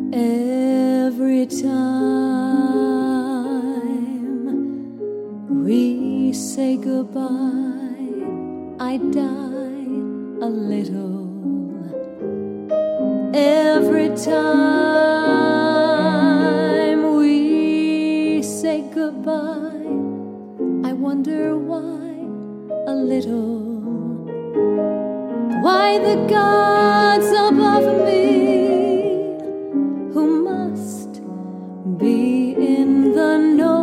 Every time we say goodbye, I die a little. Every time we say goodbye, I wonder why a little. Why the gods above me, who must be in the know,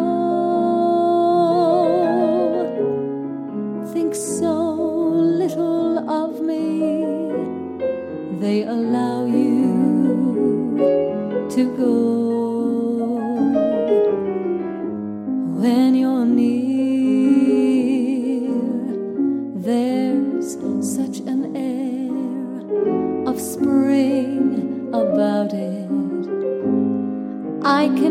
think so little of me. They allow you to go. When you're near, there's such an air of spring about it. I can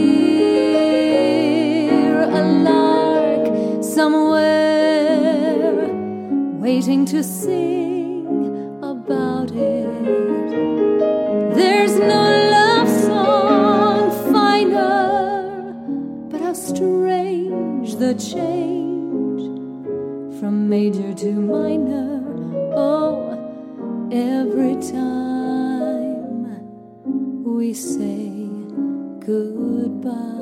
hear a lark somewhere waiting to sing about it. There's no love song finer, but how strange the change from major to minor. Oh, every time we say goodbye.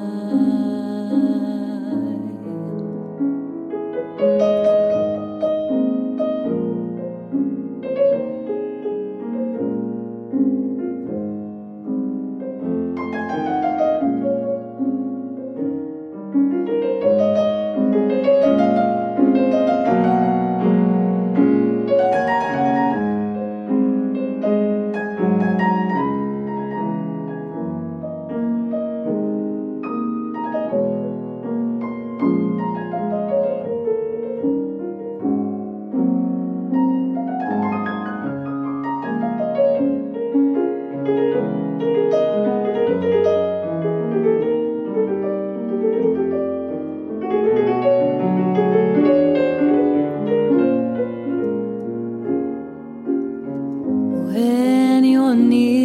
When you're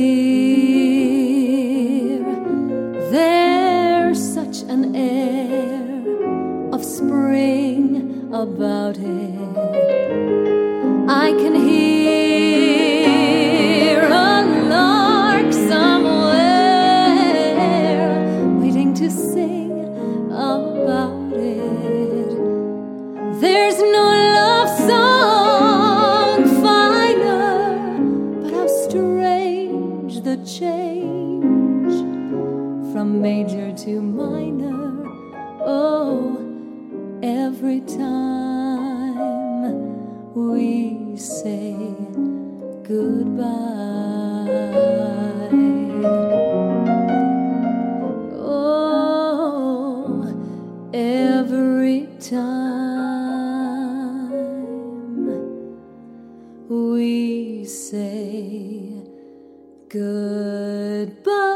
near, there's such an air of spring about it. I can hear a lark somewhere waiting to sing about it. There's no love song finer, but how strange the change from major to minor. Oh, every time we say goodbye. Oh, every time we say goodbye.